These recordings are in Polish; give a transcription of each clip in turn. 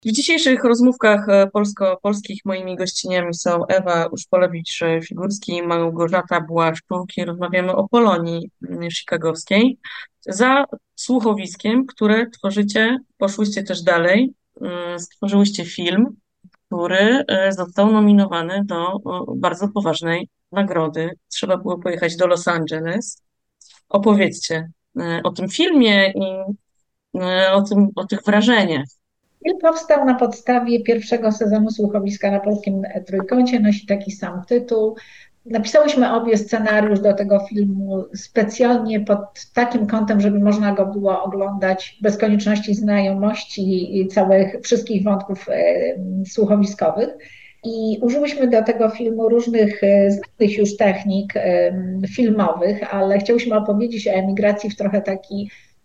W dzisiejszych rozmówkach polsko-polskich moimi gościniami są Ewa Uszpolewicz-Figurski i Małgorzata Błaszczuk i rozmawiamy o Polonii chicagowskiej. Za słuchowiskiem, które tworzycie, poszłyście też dalej, stworzyłyście film, który został nominowany do bardzo poważnej nagrody. Trzeba było pojechać do Los Angeles. Opowiedzcie o tym filmie i o tych wrażeniach. Film powstał na podstawie pierwszego sezonu Słuchowiska na Polskim Trójkącie, nosi taki sam tytuł. Napisałyśmy obie scenariusz do tego filmu specjalnie pod takim kątem, żeby można go było oglądać bez konieczności znajomości i wszystkich wątków słuchowiskowych. I użyłyśmy do tego filmu różnych znanych już technik filmowych, ale chciałyśmy opowiedzieć o emigracji w trochę taki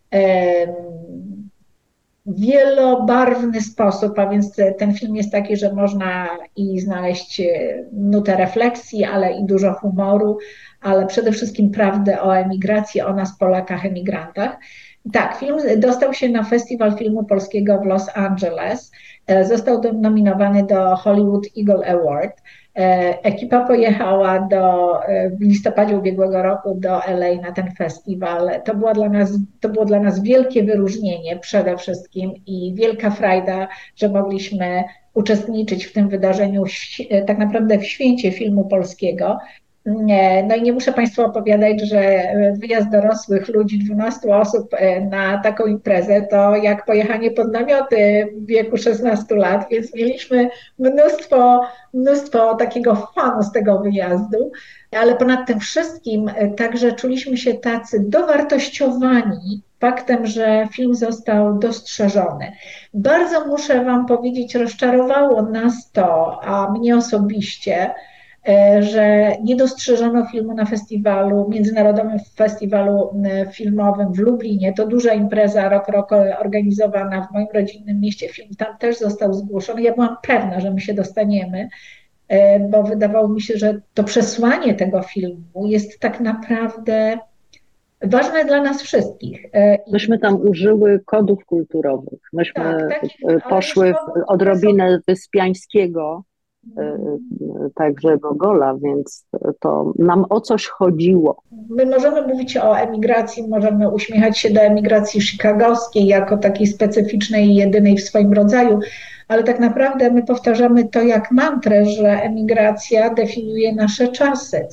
wielobarwny sposób, a więc ten film jest taki, że można i znaleźć nutę refleksji, ale i dużo humoru, ale przede wszystkim prawdę o emigracji, o nas Polakach, emigrantach. Tak, film dostał się na Festiwal Filmu Polskiego w Los Angeles. Został nominowany do Hollywood Eagle Award. Ekipa pojechała w listopadzie ubiegłego roku do LA na ten festiwal. To było dla nas wielkie wyróżnienie przede wszystkim i wielka frajda, że mogliśmy uczestniczyć w tym wydarzeniu, tak naprawdę w święcie filmu polskiego. No i nie muszę Państwu opowiadać, że wyjazd dorosłych ludzi, 12 osób na taką imprezę to jak pojechanie pod namioty w wieku 16 lat, więc mieliśmy mnóstwo takiego fanu z tego wyjazdu, ale ponad tym wszystkim także czuliśmy się tacy dowartościowani faktem, że film został dostrzeżony. Bardzo muszę Wam powiedzieć, rozczarowało nas to, a mnie osobiście, że nie dostrzeżono filmu na festiwalu, Międzynarodowym Festiwalu Filmowym w Lublinie. To duża impreza rok organizowana w moim rodzinnym mieście. Film tam też został zgłoszony. Ja byłam pewna, że my się dostaniemy, bo wydawało mi się, że to przesłanie tego filmu jest tak naprawdę ważne dla nas wszystkich. Myśmy tam użyły kodów kulturowych. Tak, Myśmy takich, ale też poszły w powód, które są. odrobinę Wyspiańskiego, także Gogola, więc to nam o coś chodziło. My możemy mówić o emigracji, możemy uśmiechać się do emigracji chicagowskiej jako takiej specyficznej i jedynej w swoim rodzaju, ale tak naprawdę my powtarzamy to jak mantrę, że emigracja definiuje nasze czasy.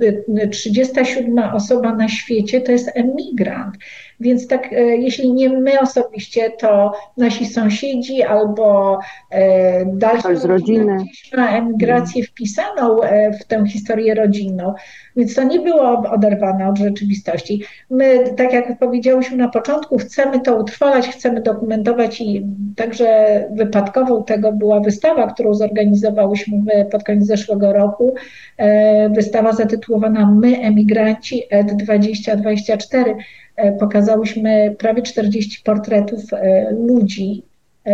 37 osoba na świecie to jest emigrant. Więc tak, jeśli nie my osobiście, to nasi sąsiedzi albo dalsza Ktoś z rodzina rodziny. gdzieś ma emigrację wpisaną w tę historię rodzinną. Więc to nie było oderwane od rzeczywistości. My, tak jak powiedziałyśmy na początku, chcemy to utrwalać, chcemy dokumentować i także wypadkową tego była wystawa, którą zorganizowałyśmy pod koniec zeszłego roku. Wystawa zatytułowana My, emigranci, ED 2024. Pokazałyśmy prawie 40 portretów ludzi.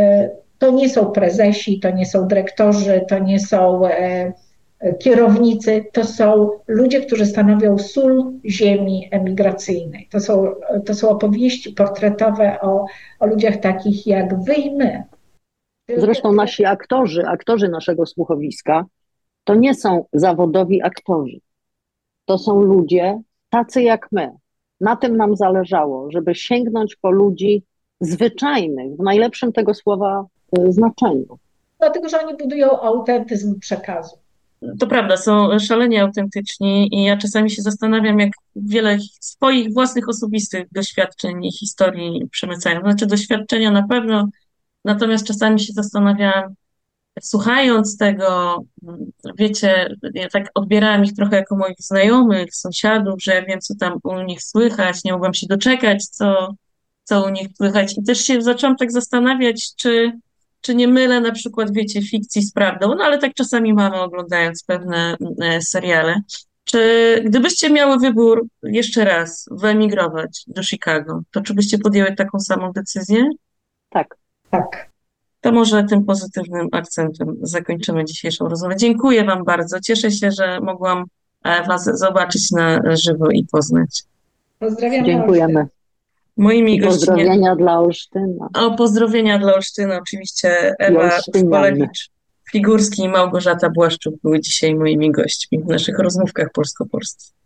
To nie są prezesi, to nie są dyrektorzy, to nie są kierownicy, to są ludzie, którzy stanowią sól ziemi emigracyjnej. To są opowieści portretowe o ludziach takich jak wy i my. Zresztą nasi aktorzy naszego słuchowiska, to nie są zawodowi aktorzy. To są ludzie tacy jak my. Na tym nam zależało, żeby sięgnąć po ludzi zwyczajnych, w najlepszym tego słowa znaczeniu. Dlatego, że oni budują autentyzm przekazu. To prawda, są szalenie autentyczni i ja czasami się zastanawiam, jak wiele swoich własnych osobistych doświadczeń i historii przemycają. Znaczy doświadczenia na pewno, natomiast czasami się zastanawiałam, słuchając tego, wiecie, ja tak odbierałam ich trochę jako moich znajomych, sąsiadów, że ja wiem, co tam u nich słychać, nie mogłam się doczekać, co u nich słychać. I też się zaczęłam tak zastanawiać, czy nie mylę na przykład, wiecie, fikcji z prawdą, no ale tak czasami mamy oglądając pewne seriale. Czy gdybyście miały wybór jeszcze raz wyemigrować do Chicago, to czy byście podjęły taką samą decyzję? Tak, Tak. To może tym pozytywnym akcentem zakończymy dzisiejszą rozmowę. Dziękuję Wam bardzo. Cieszę się, że mogłam Was zobaczyć na żywo i poznać. Pozdrawiamy Olsztyn. dziękujemy. Moimi I gośćmi. pozdrowienia dla Olsztyna. O, pozdrowienia dla Olsztyna. Oczywiście Ewa Olsztynian. Uszkolewicz-Figurski i Małgorzata Błaszczuk były dzisiaj moimi gośćmi w naszych rozmówkach polsko-polskich.